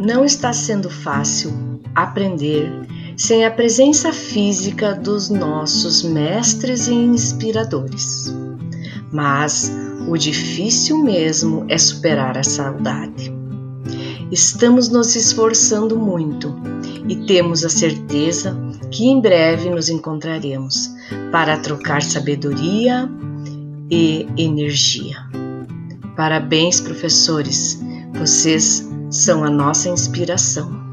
Não está sendo fácil aprender sem a presença física dos nossos mestres e inspiradores. Mas o difícil mesmo é superar a saudade. Estamos nos esforçando muito e temos a certeza que em breve nos encontraremos para trocar sabedoria e energia. Parabéns, professores! Vocês são a nossa inspiração.